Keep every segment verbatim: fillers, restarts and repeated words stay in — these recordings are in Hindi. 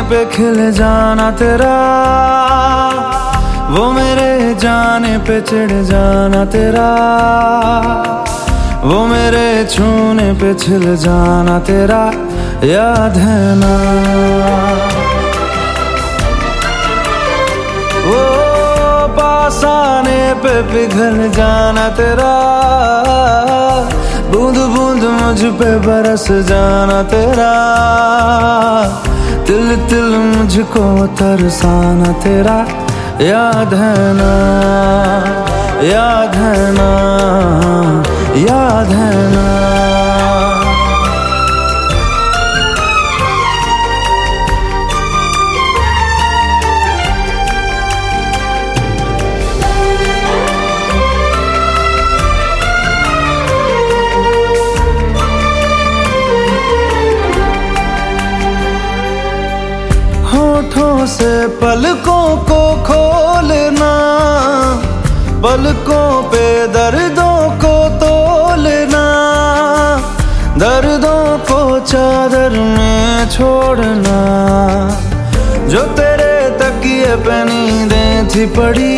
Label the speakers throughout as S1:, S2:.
S1: पे खिल जाना तेरा, वो मेरे जाने पे चिढ़ जाना तेरा, वो मेरे छूने पे छिल जाना तेरा, याद है ना। वो पास आने पे पिघल जाना तेरा, बूंद बूंद मुझ पे बरस जाना तेरा, तिल तिल मुझको तरसाना तेरा, याद है ना, याद है ना, याद है ना। होठों से पलकों को खोलना, पलकों पे दर्दों को तोलना, दर्दों को चादर में छोड़ना, जो तेरे तकिए पे नींदें थी पड़ी,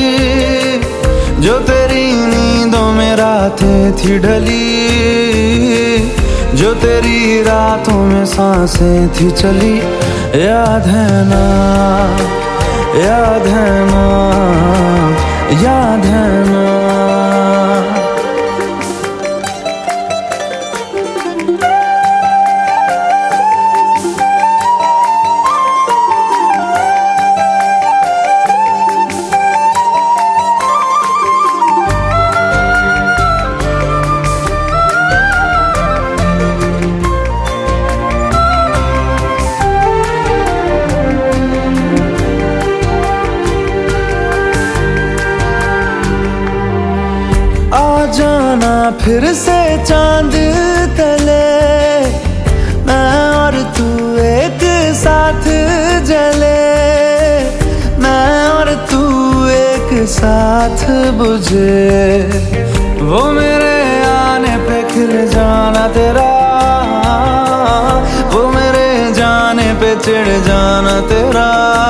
S1: जो तेरी नींदों में रातें थी ढली, जो तेरी रातों में सांसें थी चली, याद है ना, याद है ना, याद है ना। जाना फिर से चांद तले, मैं और तू एक साथ जले, मैं और तू एक साथ बुझे, वो मेरे आने पे खिल जाना तेरा, वो मेरे जाने पे चिढ़ जाना तेरा,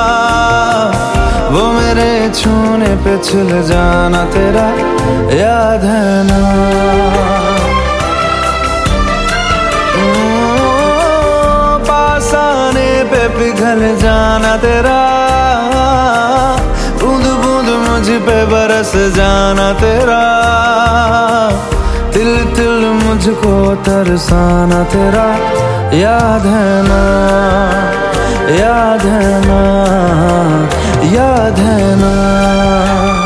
S1: वो मेरे छूने पे छिल जाना तेरा, याद है ना। पास आने पे पिघल जाना तेरा, बूंद बूंद मुझ पे बरस जाना तेरा, तिल तिल मुझको तरसाना तेरा, याद है ना, याद है ना, याद है ना।